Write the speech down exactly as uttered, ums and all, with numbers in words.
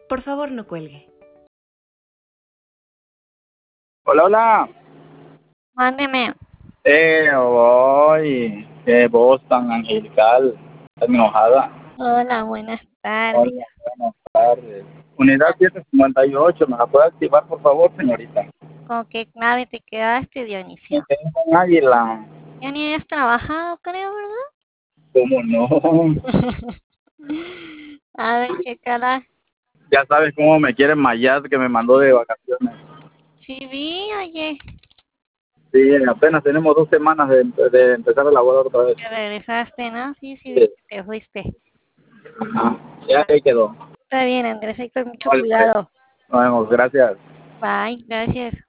Por favor, no cuelgue. Hola, hola. Mándeme. Eh, voy. Qué voz tan angelical. Tan enojada. Hola, buenas tardes. Hola, buenas tardes. Unidad siete cincuenta y ocho, ¿me la puede activar, por favor, señorita? ¿Con qué clave te quedaste, Me Dionisio? quedé con Águila. Ya ni hayas trabajado, creo, ¿Cómo no? ¿verdad? A ver, chécala. Ya sabes cómo me quiere Mayat, que me mandó de vacaciones. Sí, vi, oye. Sí, apenas tenemos dos semanas de, de empezar a laborar otra vez. Que regresaste, ¿no? Sí, sí, vi Sí. que te fuiste. Ajá. Ya ahí quedó. Está bien, Andrés, hay con mucho Vale, pues. cuidado. Nos vemos, gracias. Bye, gracias.